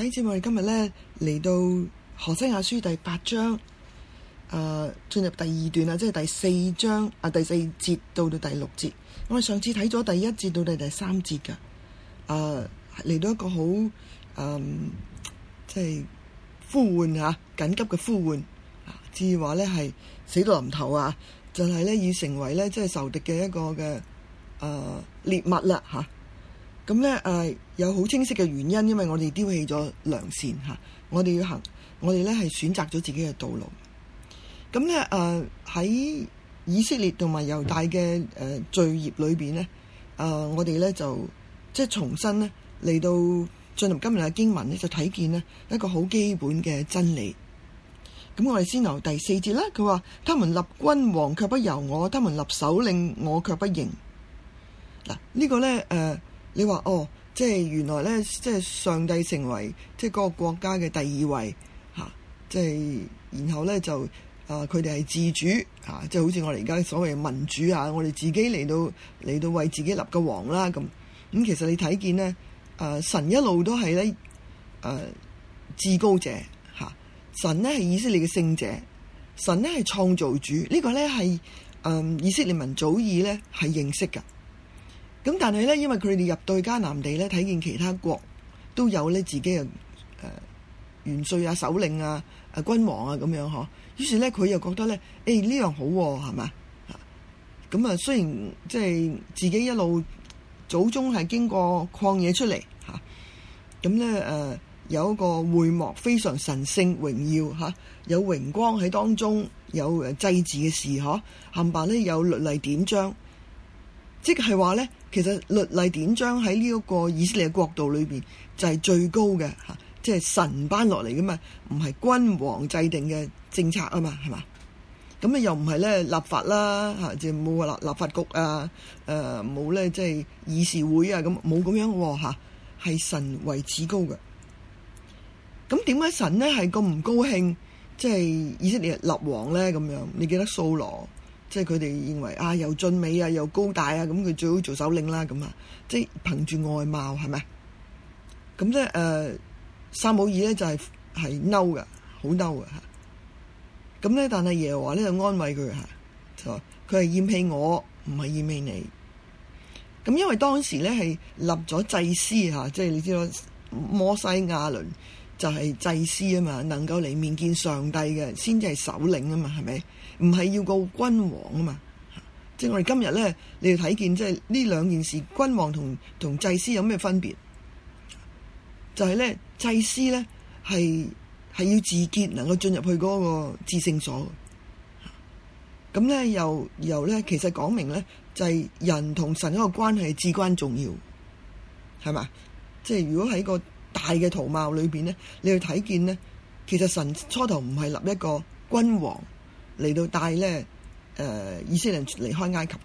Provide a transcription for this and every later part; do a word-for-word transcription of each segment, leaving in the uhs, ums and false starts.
弟兄姊妹，我哋今日咧嚟到何西阿書第八章，誒、呃、進入第二段啦，即係第四章啊，第四節到到第六節。我哋上次睇咗第一節到到第三節噶，誒、呃、嚟到一個好誒，即係呼喚吓，緊急嘅呼喚，至於話咧係死到臨頭啊，就係咧要成為咧即係仇敵嘅一個嘅誒獵物啦吓。咁咧誒有好清晰嘅原因，因為我哋丟棄咗良善嚇，我哋要行，我哋咧係選擇咗自己嘅道路。咁咧誒喺以色列同埋猶大嘅誒罪孽裏邊咧，誒、呃、我哋咧就即係重新咧嚟到進入今日嘅經文咧，就睇見呢一個好基本嘅真理。咁我哋先由第四節啦，佢話：他們立君王卻不由我，他們立首領我卻不認。嗱、這個、呢個咧誒。呃你話哦，即係原來咧，即係上帝成為即係嗰個國家嘅第二位嚇、啊，即係然後咧就啊，佢哋係自主嚇、啊，即係好似我哋而家所謂民主啊，我哋自己嚟到嚟到為自己立個王啦咁。咁、嗯、其實你睇見咧，啊神一路都係咧誒至高者嚇、啊，神咧係以色列嘅聖者，神咧係創造主，呢、這個咧係誒以色列民早已咧係認識㗎。咁但係咧，因為佢哋入到去迦南地咧，睇見其他國都有咧自己嘅誒、呃、元帥啊、首領啊、誒、啊、君王啊咁樣嗬，於是咧佢又覺得咧，誒呢樣好係嘛？咁啊，雖然即係自己一路祖宗係經過曠野出嚟嚇，咁咧誒有一個會幕非常神聖榮耀嚇、啊，有榮光喺當中，有誒祭祀嘅事嗬，冚唪唥咧有律例典章，即係話咧。其實律例典章喺呢一個以色列嘅國度裏邊就係最高嘅嚇，即係神頒落嚟嘅嘛，唔係君王制定嘅政策啊嘛，係嘛？咁啊又唔係咧立法啦嚇，即係冇話立立法局啊，誒冇咧即係議事會啊，咁冇咁樣喎嚇，係神為至高嘅。咁點解神咧係咁唔高興？即係以色列立王咧咁樣？你記得掃羅？即係佢哋認為啊，又俊美啊，又高大啊，咁佢最好做首領啦，咁啊，即係憑住外貌係咪？咁咧誒，撒母耳咧就係係嬲嘅，好嬲嘅嚇。咁咧，但係耶和華咧就安慰佢嚇，就話佢係厭棄我，唔係厭棄你。咁因為當時咧係立咗祭司嚇，即係你知道摩西亞倫就係祭司啊嘛，能夠嚟面見上帝嘅先至係首領啊嘛，係咪？唔係要個君王啊嘛，即係我哋今日咧，你要睇見即係呢兩件事，君王同同祭司有咩分別？就係、是、咧，祭司咧係係要自潔，能夠進入去嗰個至聖所。咁咧又又咧，其實講明咧就係、是、人同神嗰個關係至關重要，係嘛？即係如果喺個大嘅圖貌裏邊咧，你去睇見咧，其實神初頭唔係立一個君王。嚟到帶咧，誒、呃、以色列人離開埃及，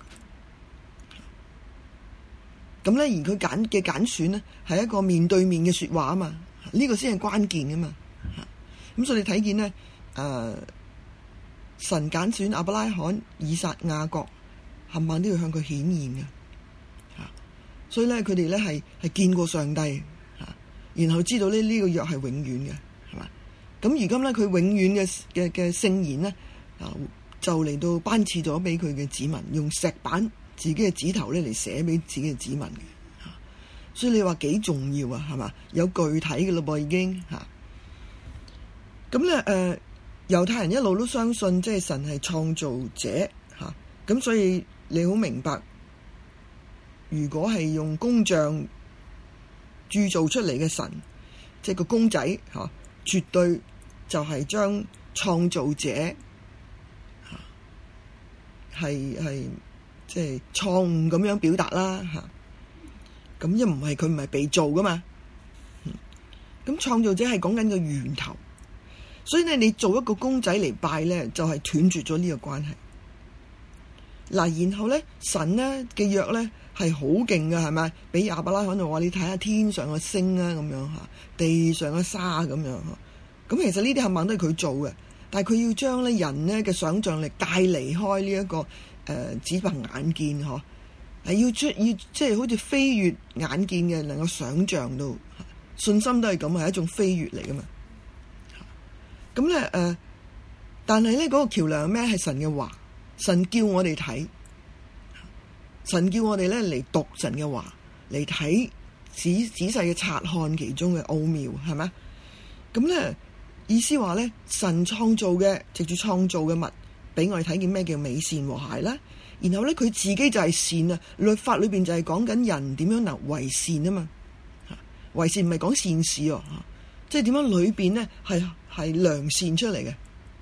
咁咧而佢揀嘅揀選咧係一個面對面嘅説話啊嘛，呢、這個先係關鍵啊嘛，咁所以你睇見咧，誒、呃、神揀選亞伯拉罕、以撒、雅各，冚唪唥都要向佢顯現嘅，嚇，所以咧佢哋咧係係見過上帝嚇，然後知道咧呢個約係永遠嘅，係嘛？咁如今咧佢永遠嘅嘅嘅聖言咧。就嚟到頒賜咗俾佢嘅子民，用石板自己嘅指頭咧嚟寫俾自己嘅子民嘅，所以你話幾重要啊？係嘛？有具體嘅咯噃，已經嚇。咁咧誒，猶太人一路都相信即係神係創造者嚇，咁所以你好明白，如果係用工匠鑄造出嚟嘅神，即係個公仔嚇，絕對就係將創造者。係係即係錯誤咁樣表達啦嚇，咁一唔係佢唔係被造噶嘛，咁創造者係講緊個源頭，所以咧你做一個公仔嚟拜咧，就係斷絕咗呢個關係。嗱，然後咧神咧嘅約咧係好勁噶，係咪？俾亞伯拉罕度話你睇下天上嘅星啊咁樣嚇，地上嘅沙咁樣嚇，咁其實呢啲冚唪唥都係佢做嘅。但係佢要將咧人咧嘅想像力帶離開呢、這、一個誒、呃、只憑眼見嗬，係要出要即係好似飛越眼見嘅，能夠想像到， 信心都係咁，係一種飛躍嚟噶嘛。咁咧誒，但係咧嗰個橋梁係咩？係神嘅話，神叫我哋睇，神叫我哋咧嚟讀神嘅話，嚟睇仔仔細嘅察看其中嘅奧妙，係咪？咁咧意思話咧，神創造嘅，藉住創造嘅物，俾我哋睇見咩叫美善和諧啦。然後咧佢自己就係善啊，律法裏邊就係講緊人點樣能為善啊嘛。為善唔係講善事哦，即係點樣裏邊咧係係良善出嚟嘅。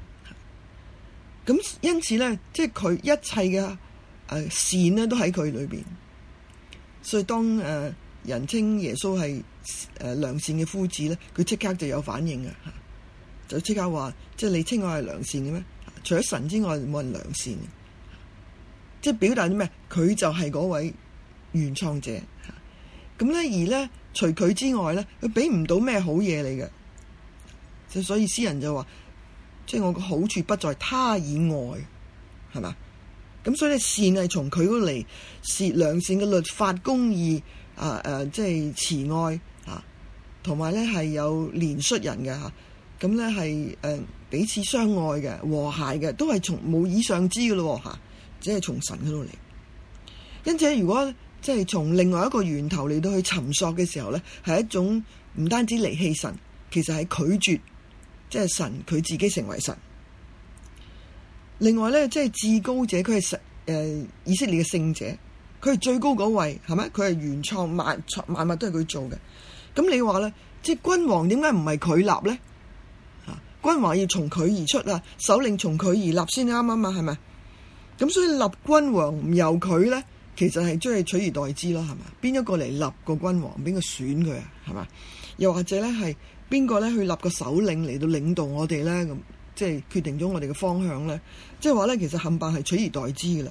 咁因此咧，即係佢一切嘅誒、呃、善咧都喺佢裏邊。所以當誒、呃、人稱耶穌係誒良善嘅夫子咧，佢即刻就有反應嘅，就即刻話：即係你稱我係良善嘅咩？除咗神之外，冇人良善嘅。即係表達啲咩？佢就係嗰位原創者。咁咧而咧。除佢之外咧，佢俾唔到咩好嘢嚟嘅，就所以詩人就話，即係我個好處不在他以外，係嘛？咁所以咧善係從佢嗰嚟，善良善嘅律法公義啊誒，即係慈愛啊，同埋咧係有憐恤人嘅嚇，咁咧係誒彼此相愛嘅和諧嘅，都係從冇以上之嘅咯嚇，只係從神嗰度嚟。因此如果即係從另外一個源頭嚟到去尋索嘅時候咧，係一種唔單止離棄神，其實係拒絕，即係神佢自己成為神。另外咧，即係至高者，佢係神誒以色列嘅聖者，佢係最高嗰位，係咪？佢係原創萬萬物都係佢做嘅。咁你話咧，即係君王點解唔係佢立咧？啊，君王要從佢而出啊，首領從佢而立先啱啊嘛，係咪？咁所以立君王唔由佢咧？其實係將佢取而代之咯，係嘛？邊一個嚟立個君王？邊個選佢啊？係嘛？又或者咧係邊個咧去立個首領嚟到領導我哋咧？咁即係決定咗我哋嘅方向咧？即係話咧，其實冚唪唥係取而代之嘅啦。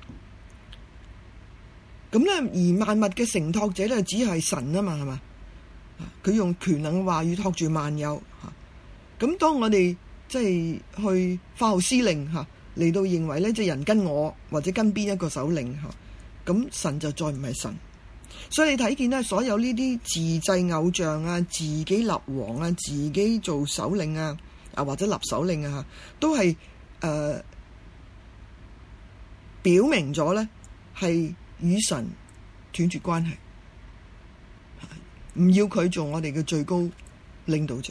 咁咧，而萬物嘅承托者咧，只係神啊嘛，係嘛？佢用權能嘅話語托住萬有嚇。咁當我哋即係去發號施令嚇，嚟到認為咧，即係人跟我或者跟邊一個首領嚇。咁神就再唔係神，所以你睇見咧，所有呢啲自製偶像啊、自己立王啊、自己做首領啊、啊或者立首領啊，都係誒、呃、表明咗咧係與神斷絕關係，唔要佢做我哋嘅最高領導者。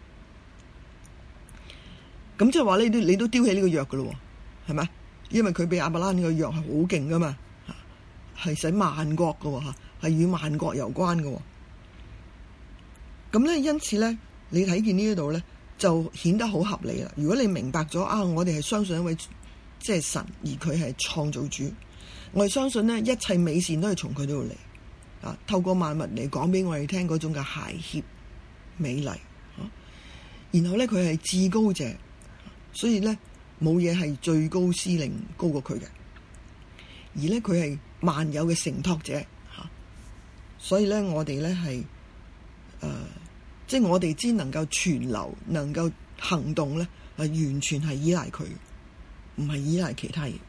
咁即係話你都你都丟棄呢個約噶咯，係咪？因為佢俾亞伯拉罕呢個約係好勁噶嘛。係使萬國嘅嚇，係與萬國有關嘅。咁咧，因此咧，你睇見呢一度咧，就顯得好合理啦。如果你明白咗啊，我哋係相信一位即係神，而佢係創造主，我哋相信咧，一切美善都係從佢度嚟啊。透過萬物嚟講俾我哋聽嗰種嘅諧諧美麗，啊、然後咧佢係至高者，所以咧冇嘢係最高司令高過佢嘅，而咧佢係萬有嘅承托者嚇，所以咧我哋咧係誒，即係我哋只能夠存留、能夠行動咧，係完全係依賴佢，唔係依賴其他嘢。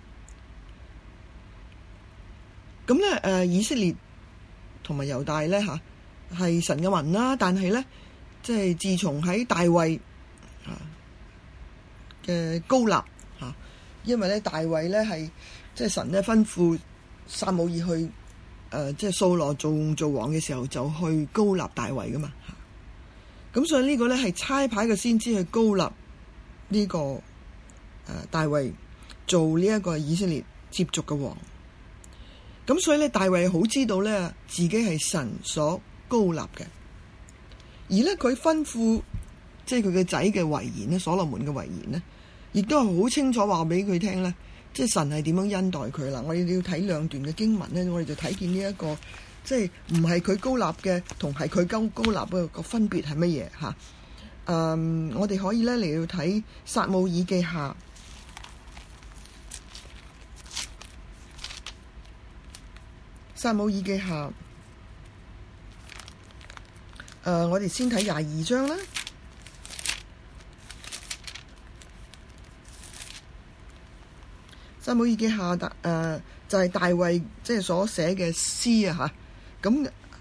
咁咧誒，以色列同埋猶大咧嚇係神嘅民啦，但係咧即係自從喺大衛啊嘅膏立嚇，因為咧大衛咧係即係神咧吩咐撒母耳去誒、呃，即係掃羅做做王嘅時候，就去膏立大衛噶嘛。咁所以呢個咧係差派嘅先知去膏立呢、這個誒、呃、大衛做呢一個以色列接續嘅王。咁所以咧大衛好知道咧自己係神所膏立嘅，而咧佢吩咐即係佢嘅仔嘅遺言咧，所羅門嘅遺言咧，亦都係好清楚話俾佢聽咧。即係神係點樣恩待佢啦？我哋要睇兩段嘅經文咧，我哋就睇見呢、這、一個，即係唔係佢膏立嘅，同係佢高膏立嘅個分別係乜嘢嚇？嗯，我哋可以咧嚟到睇撒母耳記下，撒母耳記下，誒、呃，我哋先睇廿二章啦。撒母耳記下達誒就係、是、大衛即係所寫嘅詩啊嚇，咁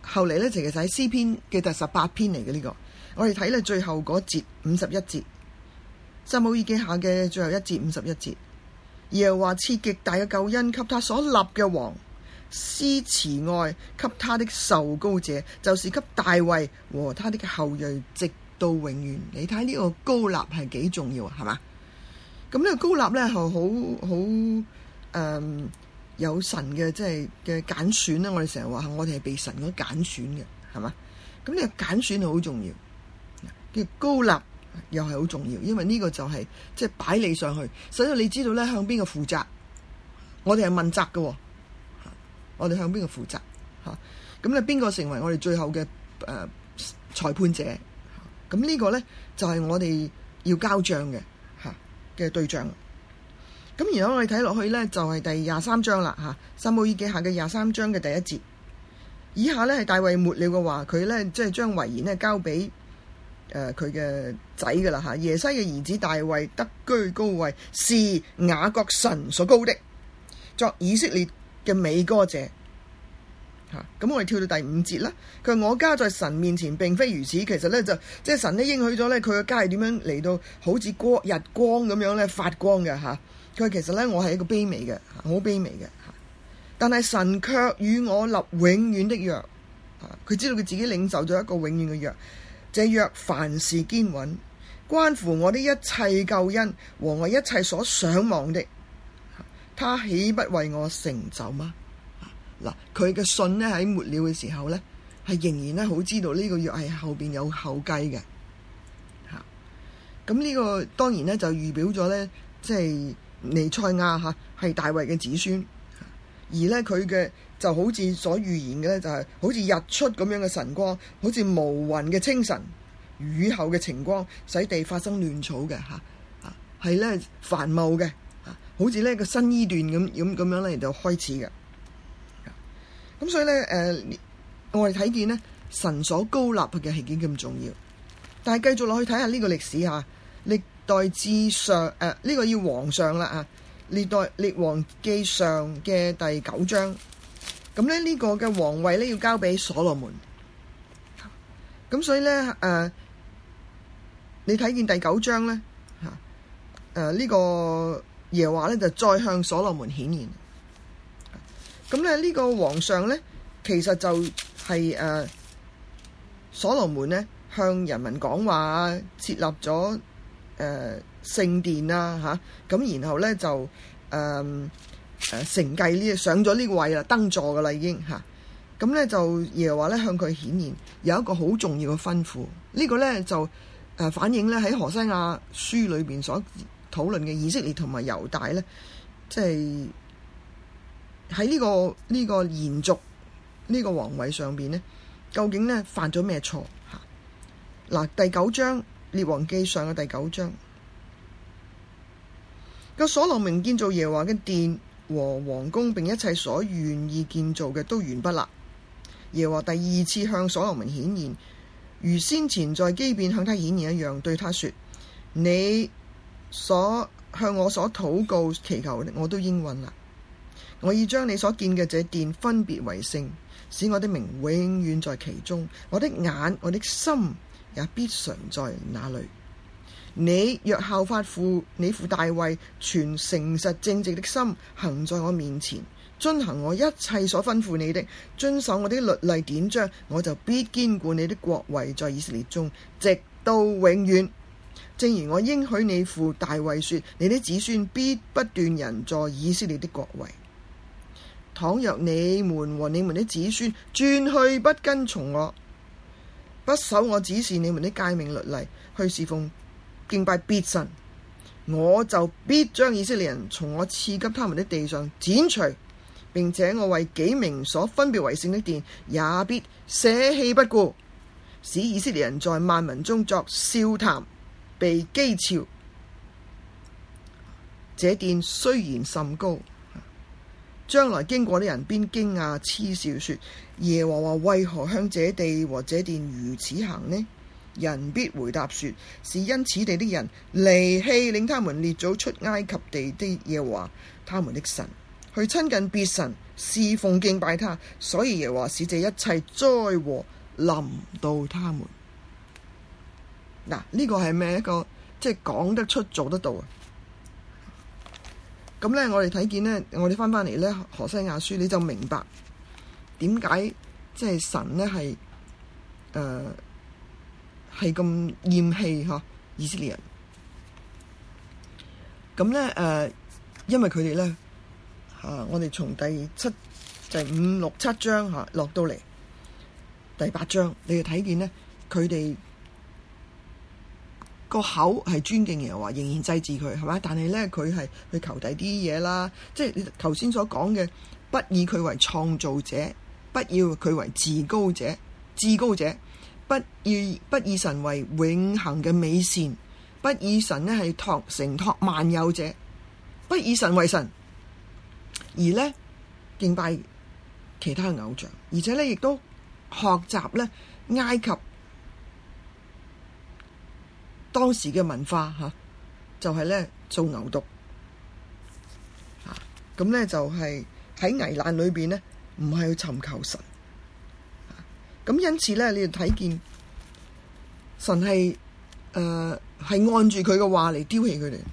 後嚟呢，其實喺詩篇嘅第十八篇嚟嘅呢個，我哋睇咧最後嗰節五十一節，撒母耳記下嘅最後一節五十一節，耶和華賜極大嘅救恩給他所立嘅王，施慈愛給他的受膏者，就是給大衛和他的後裔直到永遠。你睇呢個膏立係幾重要啊？係嘛？咁呢個膏立咧係好好誒有神嘅即係嘅揀選啦。我哋成日話我哋係被神所揀選嘅，係嘛？咁呢個揀選係好重要，叫膏立又係好重要，因為呢個就係即係擺你上去，使到你知道咧向邊個負責。我哋係問責嘅，我哋向邊個負責嚇？咁咧邊個成為我哋最後嘅誒、呃、裁判者？咁呢個咧就係、是、我哋要交賬嘅嚇嘅對象。咁然後我哋睇落去咧就係、是、第廿三章啦嚇，撒母耳記下嘅廿三章嘅第一節。以下咧係大衛末了嘅話，佢咧即係將遺言咧交俾誒佢嘅仔噶啦嚇。耶西嘅兒子大衛得居高位，是雅各神所膏的，作以色列嘅美歌者。嚇、啊，咁我哋跳到第五節啦。佢話我家在神面前並非如此，其實咧就即係神咧應許咗咧，佢嘅家係點樣嚟到好似光日光咁樣咧發光嘅嚇。佢、啊、話其實咧我係一個卑微嘅，好卑微嘅嚇。但係神卻與我立永遠的約。嚇、啊，佢知道佢自己領受咗一個永遠嘅約，這約凡事堅穩，關乎我的一切救恩和我一切所想望的。啊、他豈不為我成就嗎？嗱，佢嘅信咧喺末了嘅時候咧，係仍然咧好知道呢個約係後邊有後繼嘅嚇。咁呢個當然咧就預表咗咧，即係彌賽亞嚇係大衛嘅子孫，而咧佢嘅就好似所預言嘅咧，就係好似日出咁樣嘅晨光，好似無雲嘅清晨，雨後嘅晴光，使地發生亂草嘅嚇啊，係咧繁茂嘅嚇，好似呢個新伊甸咁咁咁樣咧就開始嘅。咁所以咧，誒、呃，我哋睇見咧，神所膏立嘅係幾咁重要。但係繼續落去睇下呢個歷史嚇，歷代志上誒呢、呃這個要皇上啦啊，歷代列王記上嘅第九章。咁咧呢個嘅皇位咧要交俾所羅門。咁所以咧誒、呃，你睇見第九章咧嚇，誒、呃、呢、這個耶和華咧就再向所羅門顯現。咁咧呢個皇上咧，其實就係、是、誒、呃、所羅門咧向人民講話，設立咗誒、呃、聖殿啊嚇，咁、啊、然後咧就誒誒、呃、承繼呢上咗呢個位啦，登座噶啦已經嚇。咁、啊、咧就耶和華咧向佢顯現有一個好重要嘅吩咐，這個、呢個咧就誒、呃、反映咧喺何西阿書裏邊所討論嘅以色列同埋猶大咧，即係。喺呢、這個呢、這個延續呢、這個皇位上邊呢，究竟呢犯咗咩錯嚇？嗱，第九章列王記上嘅第九章，個所羅門建造耶和華嘅殿和王宮，並一切所願意建造嘅都完畢啦。耶和華第二次向所羅門顯現，如先前在基遍向他顯現一樣，對他說：你所向我所禱告祈求的，我都應允啦。我已將你所建嘅這殿分別為聖，使我的名永遠在其中。我的眼、我的心也必常在那裏。你若效法父你父大衛，全誠實正直的心行在我面前，遵行我一切所吩咐你的，遵守我的律例典章，我就必堅固你的國位在以色列中，直到永遠。正如我應許你父大衛說，你的子孫必不斷人在以色列的國位。倘若你們和你們的子孫轉去不跟從我，不守我指示你們的誡命律例，去侍奉敬拜別神，我就必將以色列人從我賜給他們的地上剪除，並且我為己名所分別為聖的殿也必捨棄不顧，使以色列人在萬民中作笑談，被譏誚。這殿雖然甚高，將來經過的人便驚訝嗤笑說：耶和華為何向這地和這殿如此行呢？人必回答說：是因此地的人離棄領他們列祖出埃及地的耶和華他們的神， 去親近別神，侍奉敬拜他，所以耶和華使這一切災禍臨到他們。嗱，呢個係咩一個即係講得出做得到啊？咁咧，我哋睇見咧，我哋翻翻嚟咧，何西亞書你就明白點解即係神咧係誒係咁厭棄嗬以色列人。咁咧誒，因為佢哋咧嚇，我哋從第七就係五六七章嚇落到嚟第八章，你哋睇見咧，佢哋個口係尊敬耶和華，仍然祭祀佢，係嘛？但係咧，佢係去求第啲嘢啦，即係你頭先所講嘅，不以佢為創造者，不要佢為至高者，至高者，不以不以神為永恆嘅美善。不以神呢係託承託萬有者，不以神為神，而呢敬拜其他偶像，而且呢亦都學習呢埃及當時嘅文化吓，就係呢做牛犢，咁呢就係喺危難裏邊呢唔係去尋求神，咁因此呢，你哋睇見神係誒係按住佢嘅話嚟丟棄佢哋，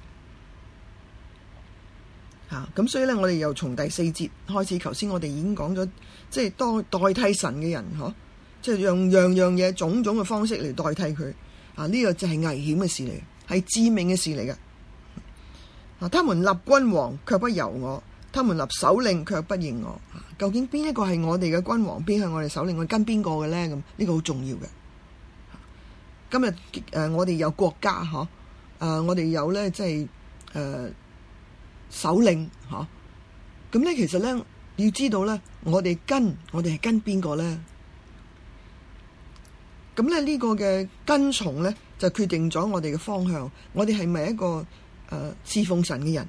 吓，咁所以咧，我哋又從第四節開始，頭先我哋已經講咗，即係多代替神嘅人，嗬，即係用樣樣嘢、種種嘅方式嚟代替佢，啊，呢個就係危險嘅事嚟，係致命嘅事嚟嘅。啊，他們立君王卻不由我，他們立首領卻不認我。究竟邊一個係我哋嘅君王，邊係我哋首領，我跟邊個嘅咧？咁呢個好重要嘅。今日誒、呃，我哋有國家嗬，誒、呃，我哋有咧，即係誒首領嗬。咁咧，其實咧，要知道咧，我哋跟我哋係跟邊個咧？咁咧呢個嘅跟從咧，就決定咗我哋嘅方向。我哋係咪一個誒、呃、侍奉神嘅人？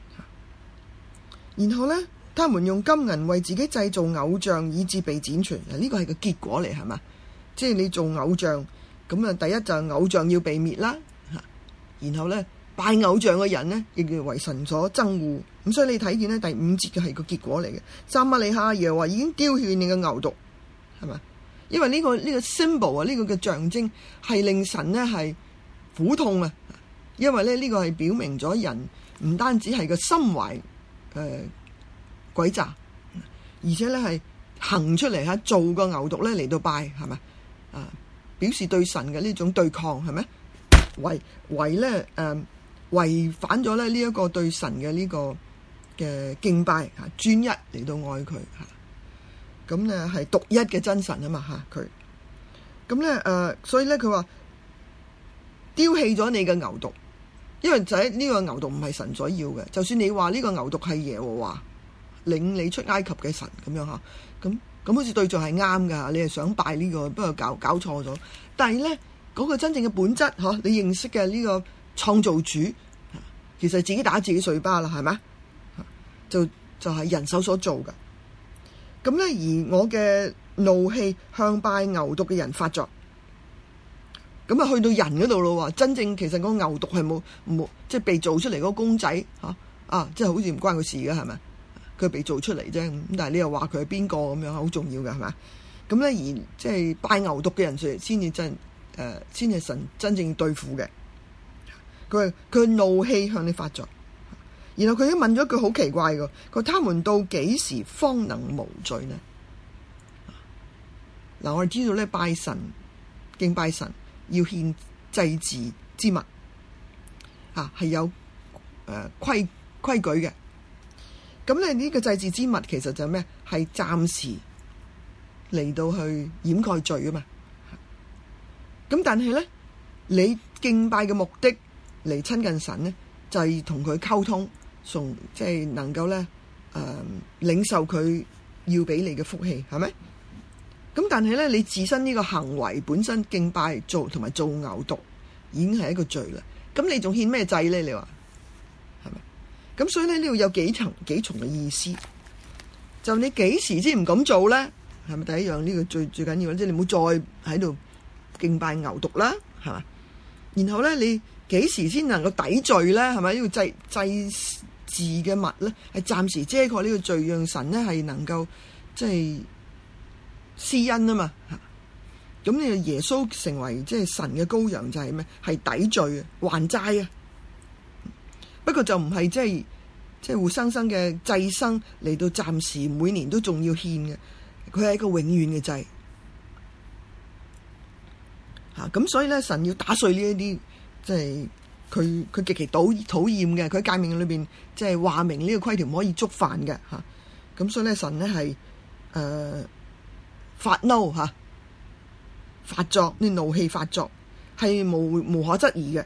然後咧，他們用金銀為自己製造偶像，以致被剪除。嗱，呢個係個結果嚟，係嘛？即係你做偶像。咁啊，第一就係偶像要被滅啦，然後咧拜偶像嘅人呢，亦要為神所憎惡。咁所以你睇見呢，第五節嘅係個結果嚟嘅。撒瑪利亞耶和華已經丟棄你嘅牛犢，係嘛？因為呢、這個呢、這個 symbol 啊，呢個嘅象徵係令神呢係苦痛啊。因為咧呢、這個係表明咗人唔單止係個心懷誒、呃、詭詐，而且咧係行出嚟吓做個牛犢咧嚟到拜，係咪啊？表示對神嘅呢種對抗，係咪違違咧誒違反咗咧呢一個對神嘅呢個嘅敬拜嚇，專一嚟到愛佢嚇，咁咧係獨一嘅真神啊嘛嚇佢，咁咧誒所以咧佢話丟棄咗你嘅牛犢，因為就係呢個牛犢唔係神所要嘅，就算你話呢個牛犢係耶和華領你出埃及嘅神咁樣嚇，咁。咁好似對象係啱㗎，你係想拜呢個，不過搞搞錯咗。但係咧，嗰個真正嘅本質，嗬，你認識嘅呢個創造主，其實自己打自己嘴巴啦，係咪？就就係人手所做㗎。咁咧，而我嘅怒氣向拜牛犢嘅人發作，咁啊去到人嗰度咯喎。真正其實個牛犢係冇冇，即係被做出嚟嗰個公仔嚇啊，即係好似唔關佢事嘅係咪？佢被做出嚟啫，咁但係你又話佢係邊個咁樣，好重要嘅係嘛？咁咧而即係拜牛犢嘅人先先至真誒，先係神真正對付嘅。佢話佢怒氣向你發作，然後佢都問咗一句好奇怪嘅，佢話他們到幾時方能無罪呢？嗱，我哋知道咧，拜神敬拜神要獻祭祀之物啊，係有誒規規矩嘅。咁咧呢個祭祀之物其實就係咩？係暫時嚟到去掩蓋罪啊嘛。咁但係咧，你敬拜嘅目的嚟親近神咧，就係同佢溝通，從即係能夠咧誒、呃、領受佢要俾你嘅福氣，係咪？咁但係咧，你自身呢個行為本身敬拜做同埋做牛犢已經係一個罪啦。咁你仲獻咩祭咧？你話？咁所以咧呢度有幾層幾重嘅意思，就你幾時先唔敢做咧？係咪第一樣呢、這個最最緊要？即係你唔好再喺度敬拜牛犢啦，係嘛？然後咧你幾時先能夠抵罪咧？係咪呢個祭祭字嘅物咧，係暫時遮蓋呢個罪，讓神咧係能夠即係施恩啊嘛。咁呢個耶穌成為即係神嘅羔羊就係咩？係抵罪啊，還債啊。不過就唔係即係即係活生生嘅祭牲嚟到，暫時每年都仲要獻嘅，佢係一個永遠嘅祭。吓、啊、咁所以咧，神要打碎呢一啲即係佢佢極其討討厭嘅，佢喺誡命裏邊即係話明呢個規條唔可以觸犯嘅吓。咁、啊、所以咧，神咧係誒發嬲吓。發作，啲怒氣發作係無無可質疑嘅。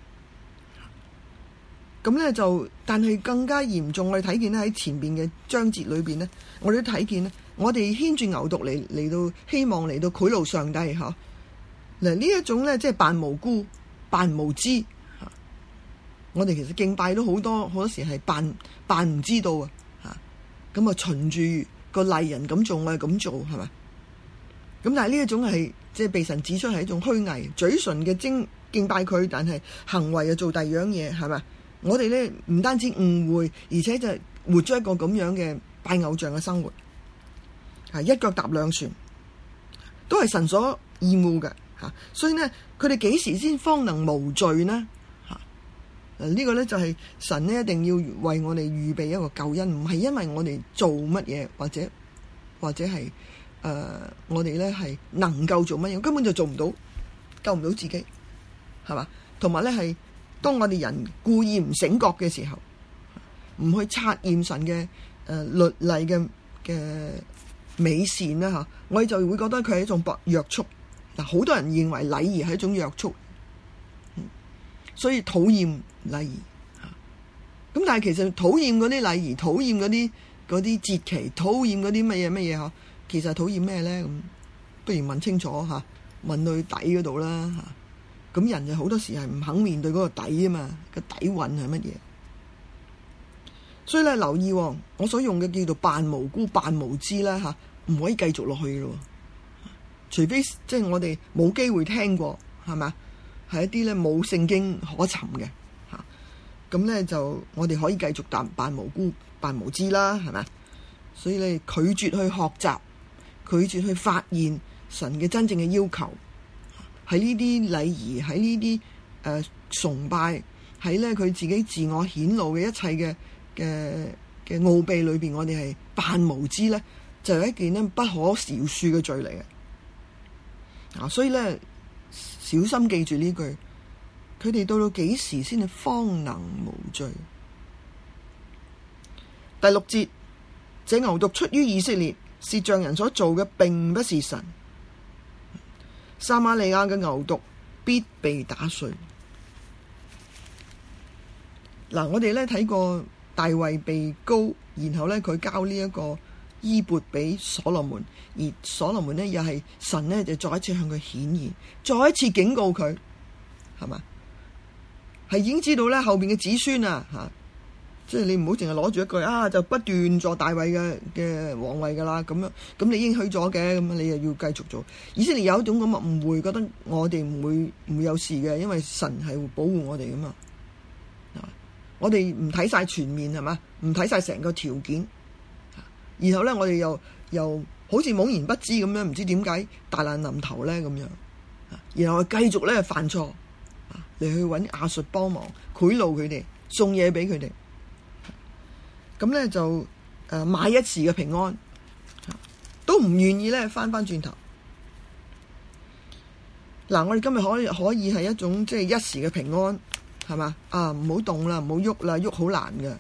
咁咧就，但係更加嚴重，我哋睇見咧喺前邊嘅章節裏邊咧，我哋都睇見咧，我哋牽住牛犢嚟嚟到，希望嚟到賄賂上帝吓。嗱呢一種咧，即係扮無辜、扮無知吓。我哋其實敬拜都好多好多時係扮扮唔知道啊吓。咁啊，循住個例人咁做，我係咁做係咪？咁但係呢一種係即係被神指出係一種虛偽，嘴唇嘅精敬拜佢，但係行為又做第二樣嘢，係咪？我哋咧唔單止誤會，而且就活咗一個咁樣嘅拜偶像嘅生活，係一腳踏兩船，都係神所厭惡嘅吓。所以呢，佢哋幾時先方能無罪呢？吓，呢、這個咧就係神呢一定要為我哋預備一個救恩，唔係因為我哋做乜嘢，或者或者係。誒、呃，我哋咧係能夠做乜嘢？根本就做唔到，救唔到自己，係嘛？同埋咧係，當我哋人故意唔醒覺嘅時候，唔去察驗神嘅誒、呃、律例嘅嘅美善啦嚇，我哋就會覺得佢係一種約束。嗱，好多人認為禮儀係一種約束，嗯、所以討厭禮儀嚇。咁但係其實討厭嗰啲禮儀，討厭嗰啲嗰啲節期，討厭嗰啲乜嘢乜嘢嚇。其實討厭咩咧？咁不如問清楚吓，問到底嗰度啦吓。咁人就好多時係唔肯面對嗰個底啊嘛，個底蘊係乜嘢？所以咧留意，我所用嘅叫做扮無辜、扮無知啦吓，唔可以繼續落去咯。除非即係我哋冇機會聽過，係咪？係一啲咧冇聖經可尋嘅吓。咁咧就我哋可以繼續扮扮無辜、扮無知啦，係咪？所以咧拒絕去學習。拒絕去發現神嘅真正嘅要求，喺呢啲禮儀，喺呢啲誒崇拜，喺咧佢自己自我顯露嘅一切嘅嘅嘅奧秘裏邊，我哋係扮無知咧，就係一件咧不可饒恕嘅罪嚟嘅。啊，所以咧小心記住呢句，佢哋到到幾時先係方能無罪？第六節，這牛犢出於以色列，是匠人所做嘅，並不是神。撒瑪利亞嘅牛犢必被打碎。嗱，我哋咧睇過大衛被膏，然後咧佢交呢一個衣缽俾所羅門，而所羅門呢又係神呢就再一次向佢顯現，再一次警告佢，係嘛？係已經知道咧後邊嘅子孫啊吓。即係你唔好淨係攞住一句啊，就不斷坐大衛嘅嘅皇位噶啦，咁樣咁你應許咗嘅，咁你又要繼續做。以色列有一種咁嘅誤會，覺得我哋唔會唔會有事嘅，因為神係會保護我哋噶嘛。我哋唔睇晒全面係嘛，唔睇晒成個條件，然後咧我哋又又好似懵然不知咁樣，唔知點解大難臨頭咧咁樣，然後繼續咧犯錯，嚟去揾亞述幫忙賄賂佢哋，送嘢俾佢哋。咁咧就誒買一時嘅平安，都唔願意咧翻翻轉頭。嗱，我哋今日可以可以係一種即係一時嘅平安，係嘛？啊，唔好動啦，唔好喐啦，喐好難嘅。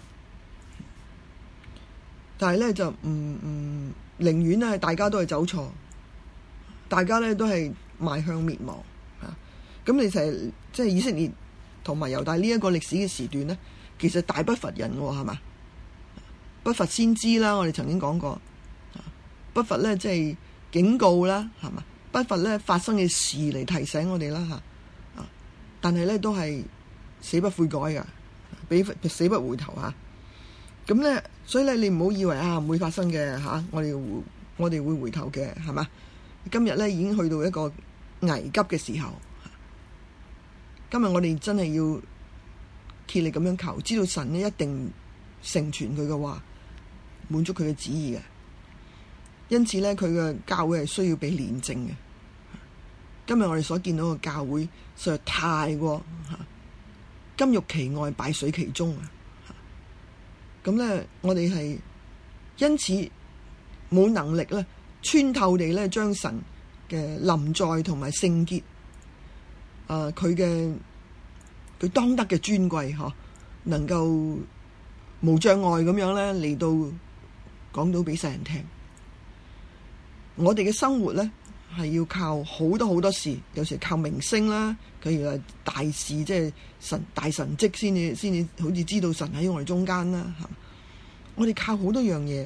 但係咧就唔唔寧願咧，大家都係走錯，大家咧都係邁向滅亡啊！咁你成日即係以色列同埋猶大呢一個歷史嘅時段咧，其實大不乏人喎，係嘛？不乏先知啦，我哋曾經講過，不乏咧即係警告啦，係嘛？不乏咧發生嘅事嚟提醒我哋啦嚇，啊！但係咧都係死不悔改㗎，俾死不回頭嚇。咁咧，所以咧你唔好以為啊唔會發生嘅嚇，我哋會我哋會回頭嘅，係嘛？今日咧已經去到一個危急嘅時候，今日我哋真係要竭力咁樣求，知道神咧一定成全佢嘅話，滿足佢嘅旨意嘅。因此咧，佢嘅教會係需要被煉淨嘅。今日我哋所見到嘅教會實在太過金玉其外，敗絮其中啊！咁咧，我哋係因此冇能力咧穿透地咧將神嘅臨在同埋聖潔，啊佢嘅佢當得嘅尊貴嗬，能夠無障礙咁樣咧嚟到講到俾世人聽。我哋嘅生活咧係要靠好多好多事，有時靠明星啦，譬如話大事，即係神大神蹟先至先至好似知道神喺我哋中間啦。吓，我哋靠好多樣嘢，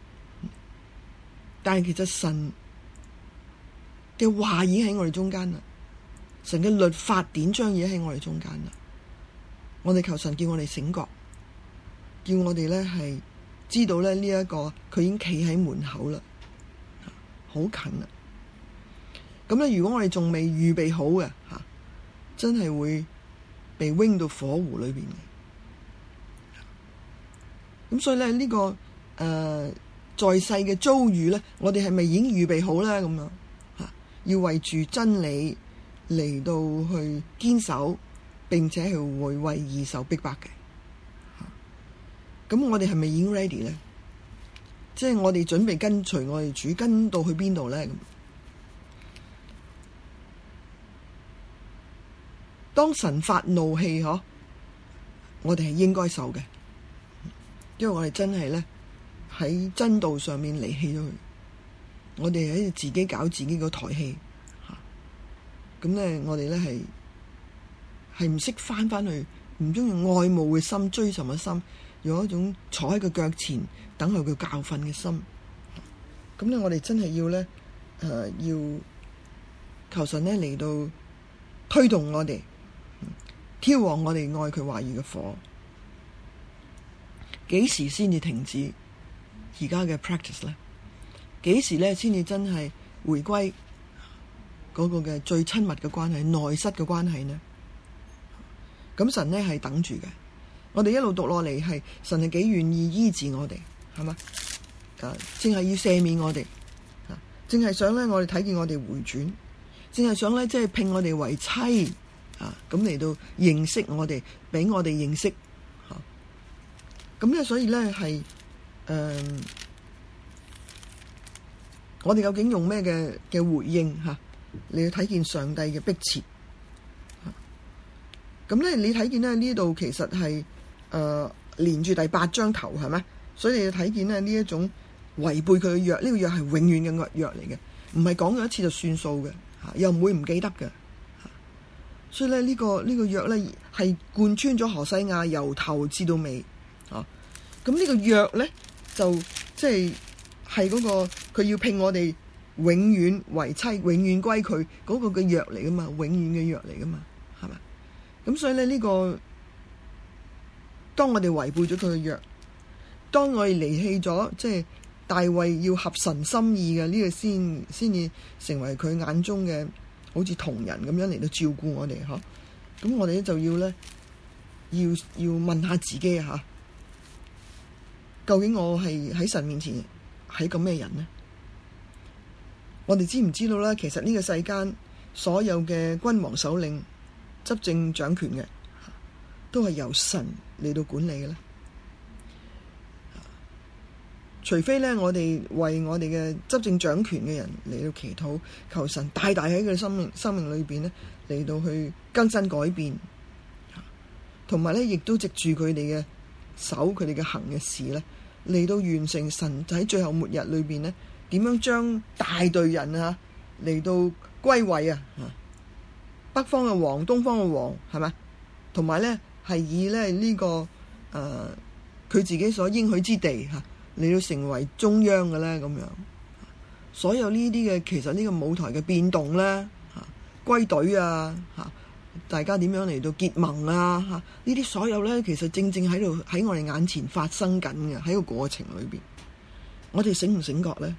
但係其實神嘅話已經喺我哋中間啦，神嘅律法典章已經喺我哋中間啦。我哋求神叫我哋醒覺，叫我哋咧係知道咧呢一個佢已經企喺門口啦，好近啦。咁咧，如果我哋仲未預備好嘅吓，真係會被扔到火湖裏邊嘅。咁所以咧，呢、這個誒、呃、在世嘅遭遇咧，我哋係咪已經預備好咧？咁樣吓，要為住真理嚟到去堅守，並且係會為義受逼迫嘅。咁我哋係咪已經 ready 咧？即係我哋準備跟隨我哋主，跟到去邊度咧？咁當神發怒氣，嗬，我哋係應該受嘅，因為我哋真係咧喺真道上面離棄咗佢，我哋喺度自己搞自己個台戲，吓，咁咧我哋咧係係唔識翻翻去，唔中意愛慕嘅心，追尋嘅心，用一種坐喺佢腳前等候佢教訓嘅心，咁咧我哋真係要咧，誒、呃、要求神咧嚟到推動我哋。挑旺我哋愛佢話語嘅火，幾時先至停止而家嘅 practice 咧？幾時咧先至真係回歸嗰個嘅最親密嘅關係、內室嘅關係呢？咁神咧係等住嘅，我哋一路讀落嚟係神係幾願意醫治我哋，係嘛？啊，淨係要赦免我哋，啊，淨係想咧我哋睇見我哋回轉，淨係想咧即係聘我哋為妻。啊，咁嚟到認識我哋，俾我哋認識，吓，咁咧，所以咧係，誒、呃，我哋究竟用咩嘅嘅回應吓，你要睇見上帝嘅迫切，咁咧你睇見咧呢度其實係誒、呃、連住第八章頭係咪？所以你要睇見咧呢一種違背佢嘅約，呢、這個約係永遠嘅約嚟嘅，唔係講咗一次就算數嘅，吓，又唔會唔記得嘅。所以咧、這、呢個呢、這個約咧係貫穿咗何西亞由頭至到尾，啊，咁呢個約咧就即係係嗰個佢要聘我哋永遠為妻，永遠歸佢嗰個嘅約嚟噶嘛，永遠嘅約嚟噶嘛，係嘛？咁所以咧呢、這個當我哋違背咗佢嘅約，當我哋離棄咗即係大衛要合神心意嘅呢、這個先先至成為佢眼中嘅。好似同人咁樣嚟到照顧我哋，嗬，咁我哋咧就要咧，要要問下自己吓，究竟我係喺神面前係咁咩人呢？我哋知唔知道咧？其實呢個世間所有嘅君王首領、執政掌權嘅，都係由神嚟到管理嘅咧。除非咧，我哋為我哋嘅執政掌權嘅人嚟到祈禱，求神大大喺佢嘅生命生命裏邊咧嚟到去更新改變，同埋咧亦都藉住佢哋嘅手、佢哋嘅行嘅事咧嚟到完成神喺最後末日裏邊咧點樣將大隊人啊嚟到歸位啊，北方嘅王、東方嘅王係咪？同埋咧係以咧呢、這個誒佢、呃、自己所應許之地嚇。你要成為中央嘅咧，咁樣所有呢啲嘅其實呢個舞台嘅變動咧，嚇歸隊啊，嚇大家點樣嚟到結盟啊，嚇呢啲所有咧，其實正正喺度喺我哋眼前發生緊嘅，喺個過程裏邊，我哋醒唔醒覺咧？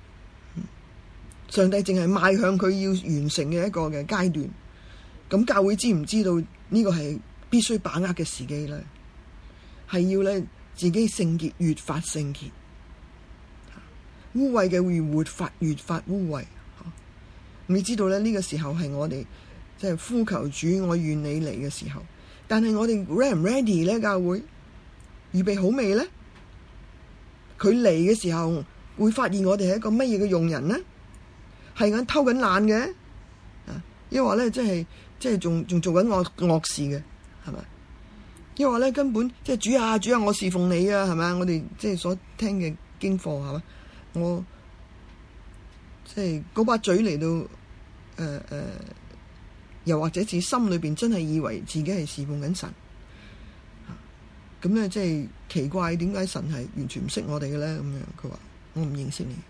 上帝淨係邁向佢要完成嘅一個嘅階段，咁教會知唔知道呢個係必須把握嘅時機咧？係要咧自己聖潔，越發聖潔。污穢嘅會越發越發污穢。你知道咧，呢個時候係我哋即係呼求主，我願你嚟嘅時候。但係我哋 ready 唔 ready 咧？教會預備好未咧？佢嚟嘅時候會發現我哋係一個乜嘢嘅用人呢？係緊偷緊懶嘅，啊，抑或咧即係即係仲仲做緊惡惡事嘅，係咪？抑或咧根本即係主啊主啊，我侍奉你啊，係咪？我哋即係所聽嘅經課係嘛？我即係嗰把嘴嚟到誒誒、呃呃，又或者自己心裏邊真係以為自己係侍奉緊神，咁咧即係奇怪，點解神係完全唔識我哋嘅咧？咁樣佢話我唔認識你，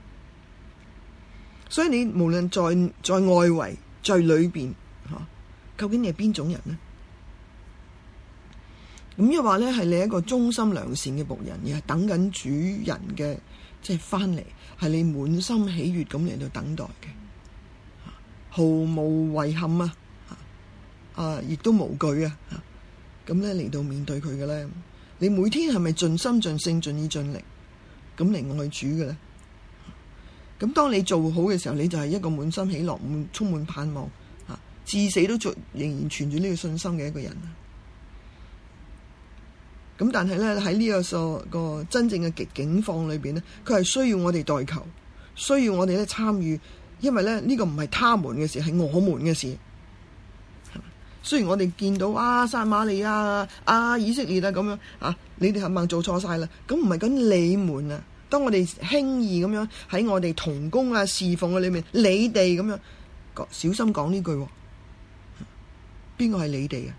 所以你無論在在外圍在裏邊吓，究竟你係邊種人呢？咁又話咧係你一個忠心良善嘅僕人，而係等緊主人嘅。即係翻嚟，係你滿心喜悅咁嚟到等待嘅，毫無遺憾啊！啊，亦都無懼啊！咁咧嚟到面對佢嘅咧，你每天係咪盡心盡性盡意盡力咁嚟愛主嘅咧？咁當你做好嘅時候，你就係一個滿心喜樂、滿充滿盼望啊，至死都做仍然存住呢個信心嘅一個人啊！咁但係咧喺呢個個個真正嘅極境況裏邊咧，佢係需要我哋代求，需要我哋咧參與，因為咧呢個唔係他們嘅事，係我們嘅事。雖然我哋見到啊撒瑪利亞啊啊以色列啊咁樣啊，你哋係咪做錯晒啦？咁唔係咁你們啊，當我哋輕易咁樣喺我哋同工啊侍奉嘅裏面，你哋咁樣小心講呢句，邊個係你哋啊？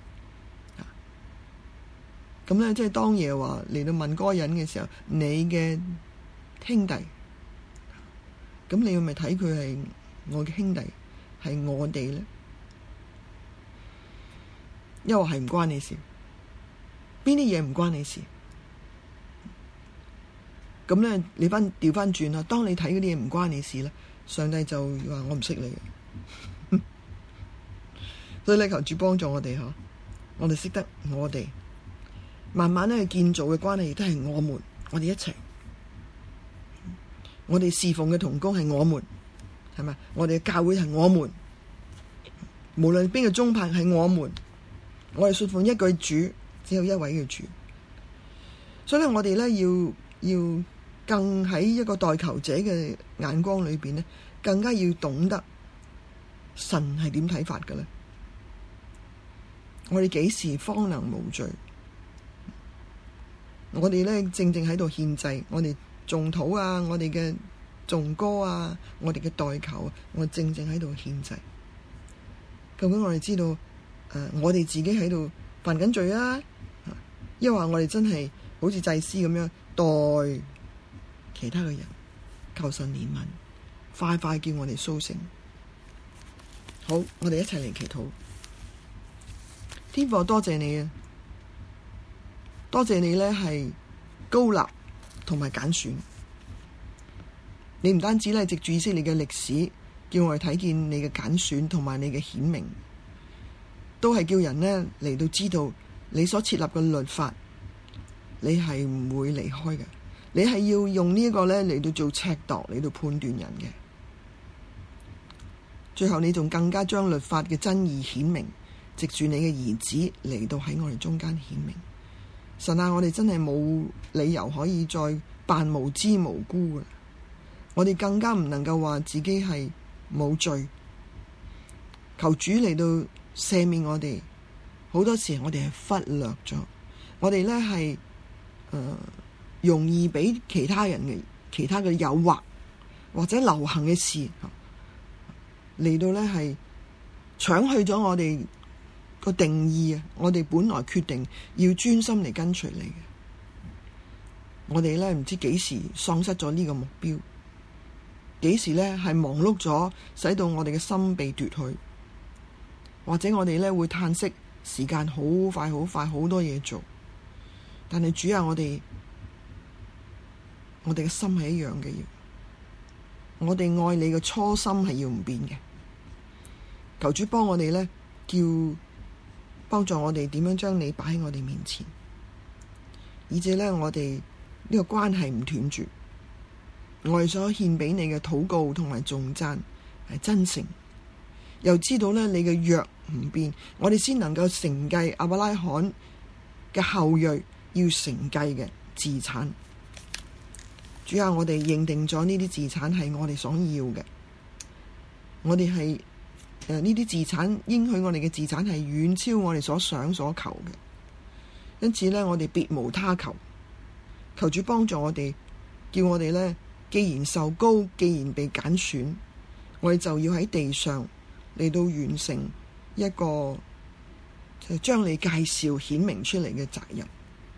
咁咧，即係當耶和華嚟到問嗰個人嘅時候，你嘅兄弟，咁你係咪睇佢係我嘅兄弟，係我哋咧？因為係唔關你事，邊啲嘢唔關你事？咁咧，你翻調翻轉啦。當你睇嗰啲嘢唔關你事咧，上帝就話我唔識你。所以咧，求主幫助我哋嗬，我哋識得我哋。慢慢咧建造嘅關係亦都係我們，我哋一齊，我哋侍奉嘅同工係我們，係咪？我哋嘅教會係我們，無論邊個宗派係我們，我哋信奉一句主，只有一位嘅主。所以咧，我哋咧要要更喺一個代求者嘅眼光裏邊咧，更加要懂得神係點睇法嘅咧。我哋幾時方能無罪？我哋咧正正喺度獻祭，我哋頌禱啊，我哋嘅頌歌啊，我哋嘅代求啊，我正正喺度獻祭。究竟我哋知道誒、呃，我哋自己喺度犯緊罪啊？抑或我哋真係好似祭司咁樣代其他嘅人求神憐憫，快快叫我哋甦醒。好，我哋一齊嚟祈禱。天父，多謝你啊！多謝你咧，係高立同埋揀選。你唔單止咧，藉住以色列嘅歷史，叫我哋睇見你嘅揀選同埋你嘅顯明，都係叫人呢嚟到知道你所設立嘅律法，你係唔會離開嘅。你係要用呢一個咧嚟到做尺度，嚟到判斷人嘅。最後你仲更加將律法嘅真義顯明，藉住你嘅兒子嚟到喺我哋中間顯明。神啊，我哋真係冇理由可以再扮無知無辜嘅，我哋更加唔能夠話自己係冇罪。求主嚟到赦免我哋，好多時我哋係忽略咗，我哋咧係誒容易俾其他人嘅其他嘅誘惑或者流行嘅事嚟到咧係搶去咗我哋個定義啊！我哋本來決定要專心嚟跟隨你嘅，我哋咧唔知幾時喪失咗呢個目標，幾時咧係忙碌咗，使到我哋嘅心被奪去，或者我哋咧會嘆息時間好快好快，好多嘢做。但係主啊，我哋我哋嘅心係一樣嘅，要我哋愛你嘅初心係要唔變嘅。求主幫我哋咧，叫幫助我哋點樣將你擺喺我哋面前， 以致呢，我哋呢個關係唔斷絕。我哋所獻俾你嘅禱告同埋頌讚係真誠，又知道呢，你嘅約唔變，我哋先能夠承繼亞伯拉罕嘅後裔要承繼嘅資產。主啊，我哋認定咗呢啲資產係我哋所要嘅，我哋係誒呢啲資產應許我哋嘅資產係遠超我哋所想所求嘅，因此呢，我哋別無他求，求主幫助我哋，叫我哋呢，既然受膏，既然被揀選，我哋就要喺地上嚟到完成一個就將你介紹顯明出嚟嘅責任。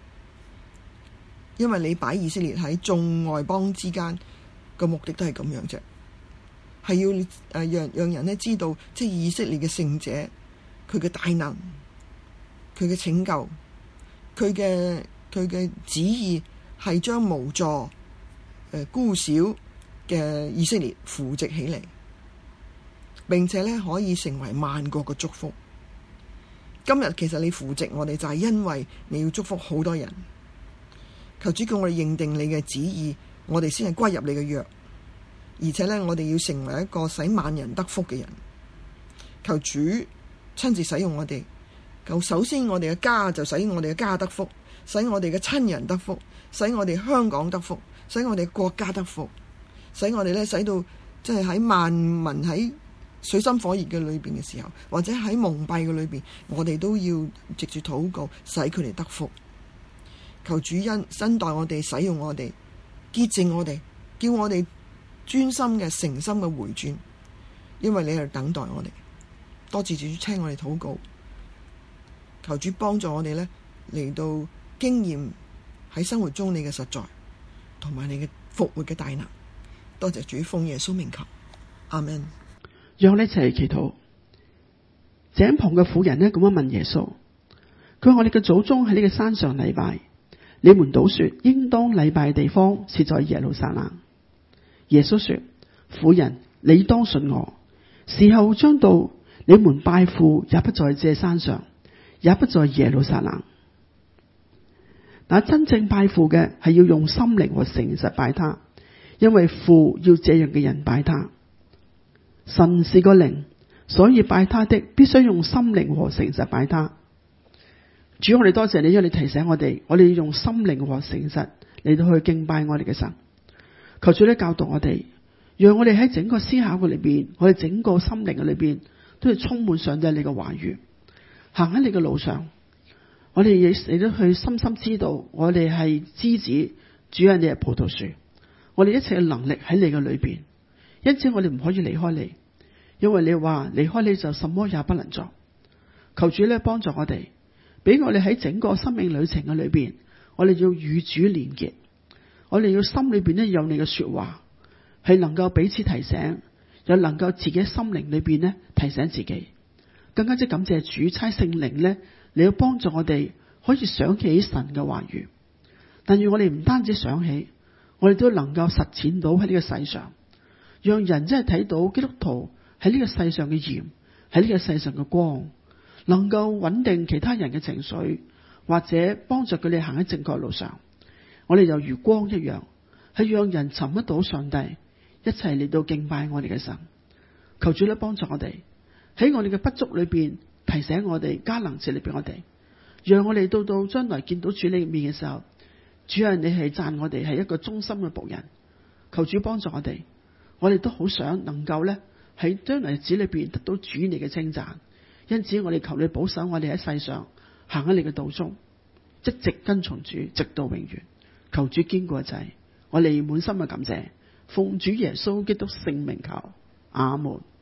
因為你擺以色列喺眾外邦之間嘅目的都係咁樣啫，係要誒讓讓人咧知道，即係以色列嘅聖者，佢嘅大能，佢嘅拯救，佢嘅佢嘅旨意係將無助誒、呃、孤小嘅以色列扶植起嚟，並且咧可以成為萬國嘅祝福。今日其實你扶植我哋就係因為你要祝福好多人。求主叫我哋認定你嘅旨意，我哋先係歸入你嘅約，而且呢，我哋要成為一個使萬人得福嘅人。求主親自使用我哋，求首先我哋嘅家就使我哋嘅家得福，使我哋嘅親人得福，使我哋香港得福，使我哋國家得福，使我哋呢，使到即係喺萬民喺水深火熱嘅裏邊嘅時候，或者喺蒙蔽嘅裏邊，我哋都要藉住禱告使佢哋得福。求主恩恩待我哋，使用我哋，潔淨我哋，叫我哋專心嘅誠心嘅回轉，因為你係等待我哋。多謝主聽我哋禱告，求主幫助我哋呢嚟到經驗喺生活中你嘅實在，同埋你嘅復活嘅大能。多謝主奉耶穌名求，阿們。 讓我哋一齊祈禱。井旁嘅婦人呢咁樣問耶穌，佢話我哋嘅祖宗喺呢個山上禮拜，你們倒說應當禮拜嘅地方是在耶路撒冷。耶穌說，婦人，你當信我，時候將到，你們拜父也不在這山上，也不在耶路撒冷。但真正拜父嘅係要用心靈和誠實拜他，因為父要這樣嘅人拜他。神是個靈，所以拜他的必須用心靈和誠實拜他。主，我哋多謝你，因為你提醒我哋，我哋要用心靈和誠實嚟到去敬拜我哋嘅神。求主咧教導我哋，讓我哋喺整個思考嘅裏邊，我哋整個心靈嘅裏邊，都係充滿上帝你嘅話語，行喺你嘅路上。我哋亦都去深深知道，我哋係枝子，主係你係葡萄樹，我哋一切嘅能力喺你嘅裏邊，因此我哋唔可以離開你，因為你話離開你就什麼也不能做。求主咧幫助我哋。俾我哋喺整個生命旅程嘅裏邊，我哋要與主連結，我哋要心裏邊咧有你嘅說話，係能夠彼此提醒，又能夠自己心靈裏邊咧提醒自己。更加之感謝主差聖靈咧，你要幫助我哋可以想起神嘅話語。但願我哋唔單止想起，我哋都能夠實踐到喺呢個世上，讓人真係睇到基督徒喺呢個世上嘅鹽，喺呢個世上嘅光。能夠穩定其他人嘅情緒，或者幫助佢哋行喺正確路上。我哋就如光一樣，係讓人尋得到上帝，一齊嚟到敬拜我哋嘅神。求主咧幫助我哋喺我哋嘅不足裏邊提醒我哋，加能賜力俾我哋，讓我哋到到將來見到主你面嘅時候，主啊，你係讚我哋係一個忠心嘅僕人。求主幫助我哋，我哋都好想能夠咧喺將來日子裏邊得到主你嘅稱讚。因此我哋求你保守我哋喺世上行喺你嘅道中，一直跟從主直到永遠。求主堅固一切，我哋滿心嘅感謝，奉主耶穌基督聖名求，阿門。